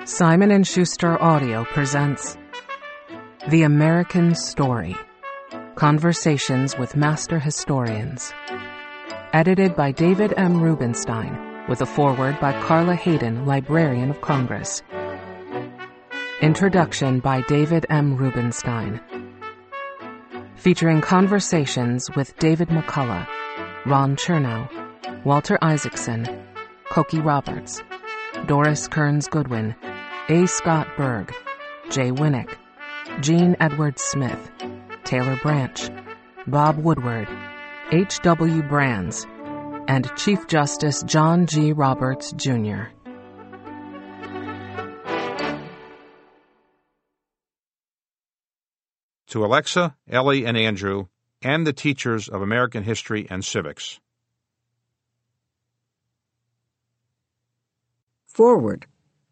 Simon & Schuster Audio presents The American Story, Conversations with Master Historians. Edited by David M. Rubenstein, with a foreword by Carla Hayden, Librarian of Congress. Introduction by David M. Rubenstein. Featuring conversations with David McCullough, Ron Chernow, Walter Isaacson, Cokie Roberts, Doris Kearns Goodwin, A. Scott Berg, Jay Winnick, Gene Edward Smith, Taylor Branch, Bob Woodward, H.W. Brands, and Chief Justice John G. Roberts, Jr. To Alexa, Ellie, and Andrew, and the teachers of American history and civics. Forward.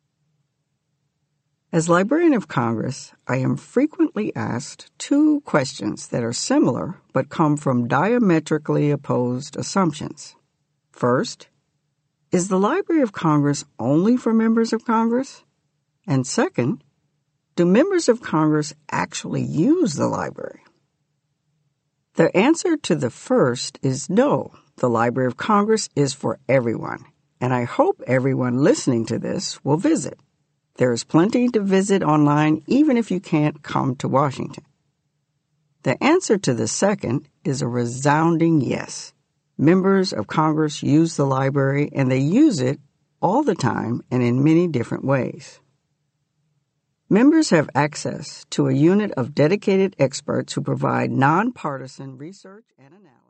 As Librarian of Congress, I am frequently asked two questions that are similar but come from diametrically opposed assumptions. First, is the Library of Congress only for members of Congress? And second, do members of Congress actually use the library? The answer to the first is no. The Library of Congress is for everyone, and I hope everyone listening to this will visit. There is plenty to visit online even if you can't come to Washington. The answer to the second is a resounding yes. Members of Congress use the library, and they use it all the time and in many different ways. Members have access to a unit of dedicated experts who provide nonpartisan research and analysis.